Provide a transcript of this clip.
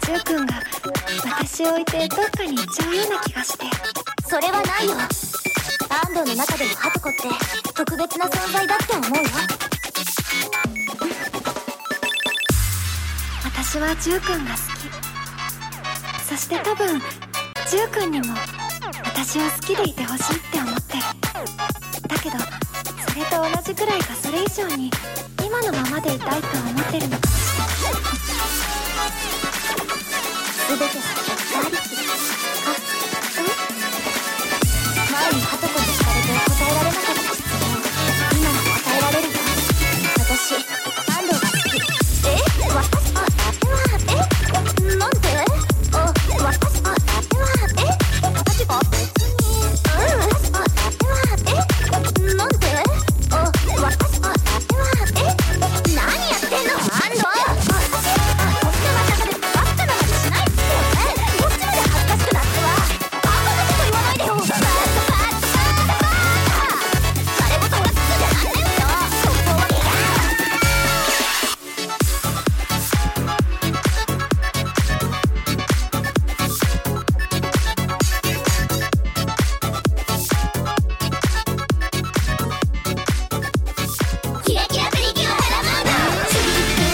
ジュウ君が私を置いてどっかに行っちゃうような気がして。 それはないよ。安藤の中でもハトコって特別な存在だって思うよ。 私はジュウ君が好き。そして多分ジュウ君にも私を好きでいてほしいって思ってる。だけどそれと同じくらいかそれ以上に今のままでいたいと思ってるのかもしれない。 全ては結果ありき。